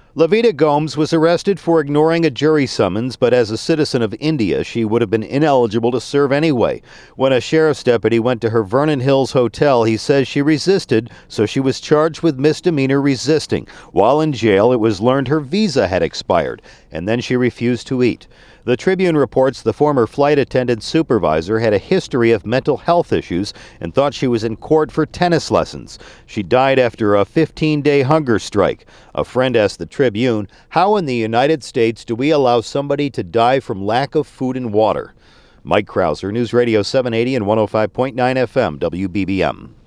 Levita Gomes was arrested for ignoring a jury summons, but as a citizen of India, she would have been ineligible to serve anyway. When a sheriff's deputy went to her Vernon Hills hotel, he says she resisted, so she was charged with misdemeanor resisting. While in jail, it was learned her visa had expired, and then she refused to eat. The Tribune reports the former flight attendant supervisor had a history of mental health issues and thought she was in court for tennis lessons. She died after a 15-day hunger strike. A friend asked the Tribune, "How in the United States do we allow somebody to die from lack of food and water?" Mike Krauser, News Radio 780 and 105.9 FM, WBBM.